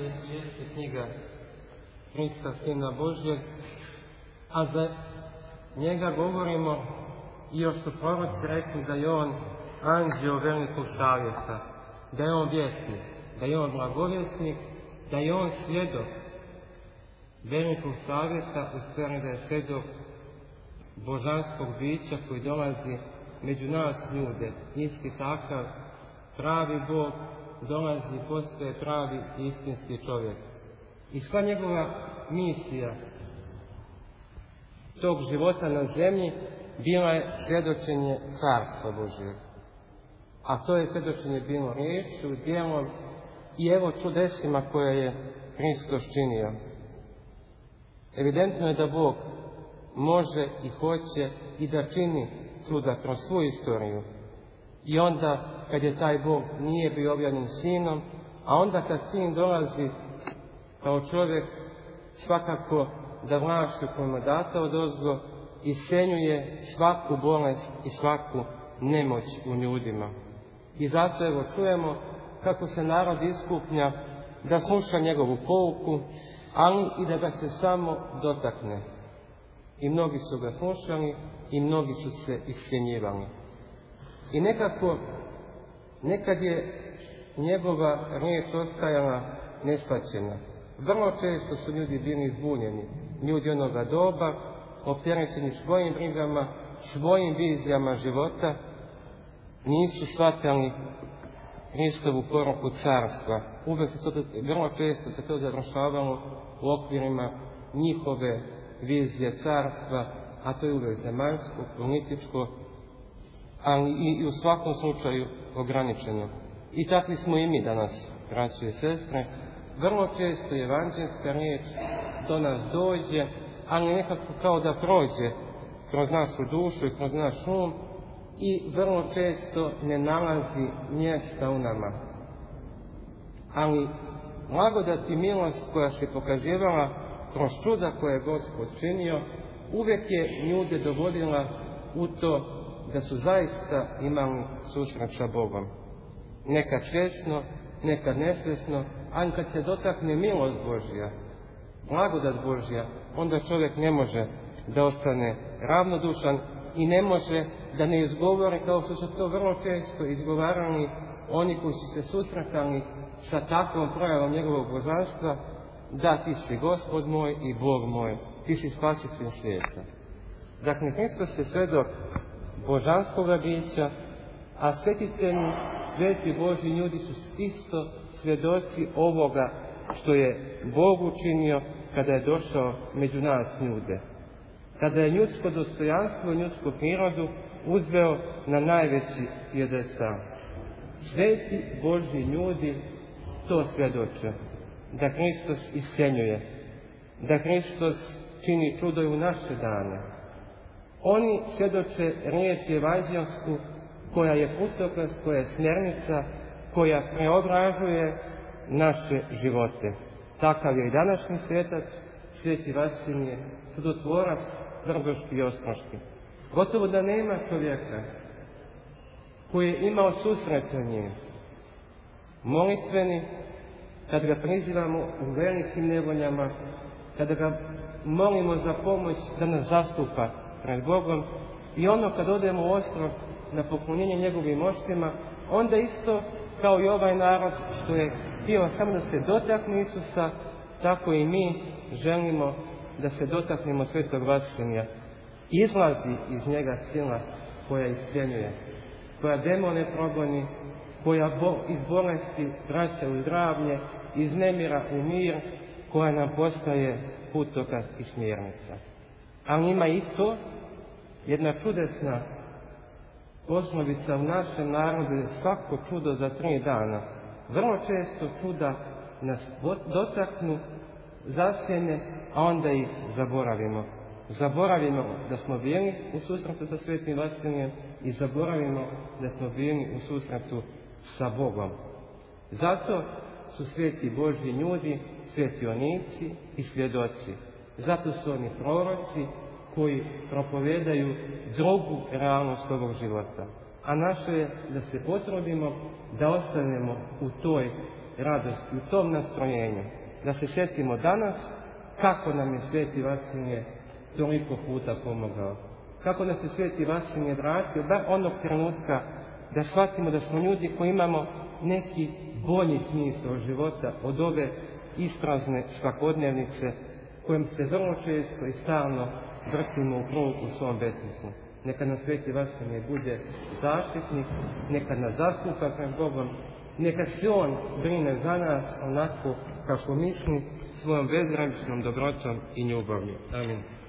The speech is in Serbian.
jeste knjiga Hrista, Sina Božjeg, a za njega govorimo i još su proroci rekli da je on anđeo velikog savjeta, da je on vjesnik, da je on blagovjesnik, da je on svjedok velikog savjeta, u stvari da je svjedok božanskog bića koji dolazi među nas ljude, isti takav pravi Bog dolazi i postaje pravi i istinski čovjek. I sva njegova misija tog života na zemlji bila je svjedočenje Carstva Božjeg. A to je svjedočenje bilo riječju, djelom i evo čudesima koje je Hristos činio. Evidentno je da Bog može i hoće i da čini čuda kroz svu istoriju. I onda kad je taj Bog nije bio objavljen Sinom, a onda kad Sin dolazi kao čovjek, svakako da vlašću koja mu je data odozgo iscenjuje svaku bolest i svaku nemoć u ljudima. I zato evo čujemo kako se narod iskuplja da sluša njegovu pouku, ali i da ga se samo dotakne. I mnogi su ga slušali i mnogi su se iscjenjivali. I nekad je njegova riječ ostajala neshvaćena. Vrlo često su ljudi bili zbunjeni. Ljudi onoga doba, opterećeni svojim brigama, svojim vizijama života, nisu shvatali Hristovu poruku carstva. Vrlo često se to završavalo u okvirima njihove vizije carstva, a to je uvijek zemaljsko, političko, ali i u svakom slučaju ograničeno. I takvi smo i mi danas, braće i sestre. Vrlo često evanđelska riječ do nas dođe, ali nekako kao da prođe kroz našu dušu i kroz naš um i vrlo često ne nalazi mjesta u nama. Ali blagodat i milost koja se pokazivala kroz čuda koje je Gospod činio, uvijek je ljude dovodila u to da su zaista imali susret sa Bogom. Nekad svjesno, nekad nesvjesno, ali kad se dotakne milost Božja, blagodat Božja, onda čovjek ne može da ostane ravnodušan i ne može da ne izgovori, kao što su to vrlo često izgovarali oni koji su se susretali sa takvom projavom njegovog božanstva, da ti si Gospod moj i Bog moj, ti si spasitelj svijeta. Dakle, Hristos je svjedok božanskoga bića, a svetitelji, sveti Božji ljudi su isto svjedoci ovoga što je Bog učinio kada je došao među nas ljude. Kada je ljudsko dostojanstvo i ljudsku prirodu uzveo na najveći pijedestal. Sveti Božji ljudi to svjedoče, da Hristos iscenjuje, da Hristos čini čudo i u naše dane. Oni svjedoče riječ evanđelsku koja je putokaz, koja je smjernica, koja preobražuje naše živote. Takav je i današnji svetac, sveti Vasilije, čudotvorac Vrgoški i Ostroški. Gotovo da nema čovjeka koji je imao susretanje molitveni, kad ga prizivamo u velikim nevoljama, kada ga molimo za pomoć da nas zastupa pred Bogom, i kad odemo u Ostrog na poklonjenje njegovim moštima, onda isto kao i ovaj narod što je htio samo da se dotakne Isusa, tako i mi želimo da se dotaknemo svetog Vasilija. Izlazi iz njega sila koja iscjenjuje, koja demone progoni, koja iz bolesti vraća u zdravlje, iz nemira u mir, koja nam postaje putokaz i smjernica. Ali ima i to jedna čudesna poslovica u našem narodu, je svako čudo za 3 dana. Vrlo često čuda nas dotaknu, zasjene, a onda ih zaboravimo. Zaboravimo da smo bili u susretu sa svetim Vasilijem i zaboravimo da smo bili u susretu sa Bogom. Zato su sveti Božji ljudi, svetionici i svjedoci. Zato su oni proroci koji propovedaju drugu realnost ovog života. A naše je da se potrudimo da ostanemo u toj radosti, u tom nastrojenju. Da se sjetimo danas kako nam je Sveti Vasilije toliko puta pomogao. Kako nas je Sveti Vasilije vratio, bar onog trenutka da shvatimo da smo ljudi koji imamo neki bolji smisao života od ove isprazne svakodnevnice kojom se vrlo često i stalno vrtimo u krug u svom besmislu. Neka nam Sveti Vasilije bude zaštitnik, neka nas zastupa pred Bogom, neka se on brine za nas onako kako misli, svojom bezgraničnom dobrotom i ljubavlju. Amin.